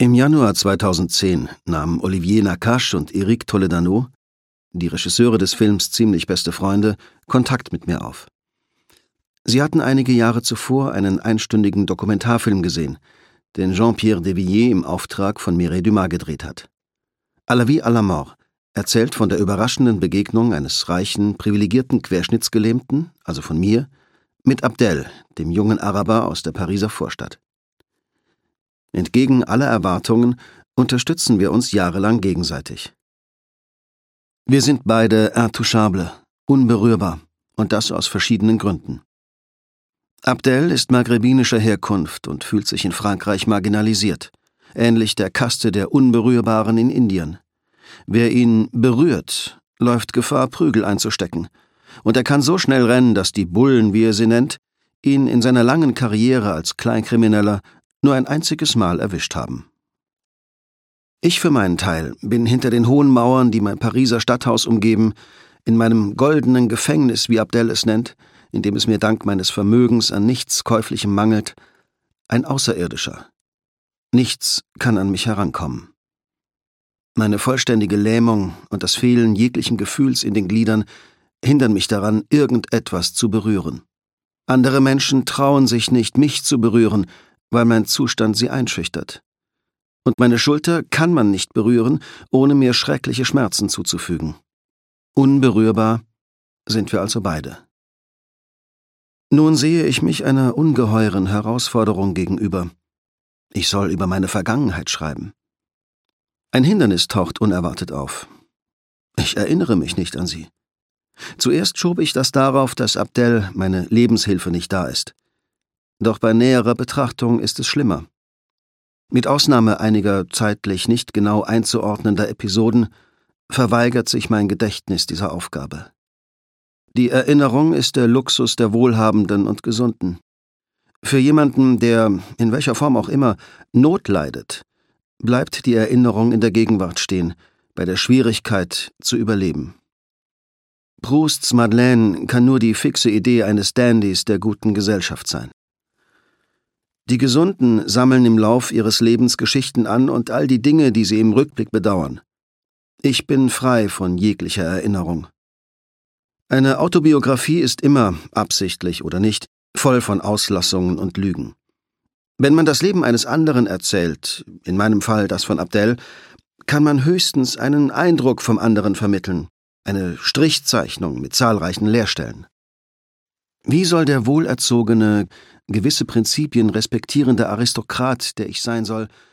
Im Januar 2010 nahmen Olivier Nakache und Éric Toledano, die Regisseure des Films Ziemlich beste Freunde, Kontakt mit mir auf. Sie hatten einige Jahre zuvor einen einstündigen Dokumentarfilm gesehen, den Jean-Pierre Devilliers im Auftrag von Mireille Dumas gedreht hat. À la vie à la mort erzählt von der überraschenden Begegnung eines reichen, privilegierten Querschnittsgelähmten, also von mir, mit Abdel, dem jungen Araber aus der Pariser Vorstadt. Entgegen aller Erwartungen unterstützen wir uns jahrelang gegenseitig. Wir sind beide intouchables, unberührbar, und das aus verschiedenen Gründen. Abdel ist maghrebinischer Herkunft und fühlt sich in Frankreich marginalisiert, ähnlich der Kaste der Unberührbaren in Indien. Wer ihn berührt, läuft Gefahr, Prügel einzustecken, und er kann so schnell rennen, dass die Bullen, wie er sie nennt, ihn in seiner langen Karriere als Kleinkrimineller nur ein einziges Mal erwischt haben. Ich für meinen Teil bin hinter den hohen Mauern, die mein Pariser Stadthaus umgeben, in meinem goldenen Gefängnis, wie Abdel es nennt, in dem es mir dank meines Vermögens an nichts Käuflichem mangelt, ein Außerirdischer. Nichts kann an mich herankommen. Meine vollständige Lähmung und das Fehlen jeglichen Gefühls in den Gliedern hindern mich daran, irgendetwas zu berühren. Andere Menschen trauen sich nicht, mich zu berühren, weil mein Zustand sie einschüchtert. Und meine Schulter kann man nicht berühren, ohne mir schreckliche Schmerzen zuzufügen. Unberührbar sind wir also beide. Nun sehe ich mich einer ungeheuren Herausforderung gegenüber. Ich soll über meine Vergangenheit schreiben. Ein Hindernis taucht unerwartet auf. Ich erinnere mich nicht an sie. Zuerst schob ich das darauf, dass Abdel, meine Lebenshilfe, nicht da ist. Doch bei näherer Betrachtung ist es schlimmer. Mit Ausnahme einiger zeitlich nicht genau einzuordnender Episoden verweigert sich mein Gedächtnis dieser Aufgabe. Die Erinnerung ist der Luxus der Wohlhabenden und Gesunden. Für jemanden, der, in welcher Form auch immer, Not leidet, bleibt die Erinnerung in der Gegenwart stehen, bei der Schwierigkeit zu überleben. Prousts Madeleine kann nur die fixe Idee eines Dandys der guten Gesellschaft sein. Die Gesunden sammeln im Lauf ihres Lebens Geschichten an und all die Dinge, die sie im Rückblick bedauern. Ich bin frei von jeglicher Erinnerung. Eine Autobiografie ist immer, absichtlich oder nicht, voll von Auslassungen und Lügen. Wenn man das Leben eines anderen erzählt, in meinem Fall das von Abdel, kann man höchstens einen Eindruck vom anderen vermitteln, eine Strichzeichnung mit zahlreichen Leerstellen. Wie soll der wohlerzogene, gewisse Prinzipien respektierende Aristokrat, der ich sein soll,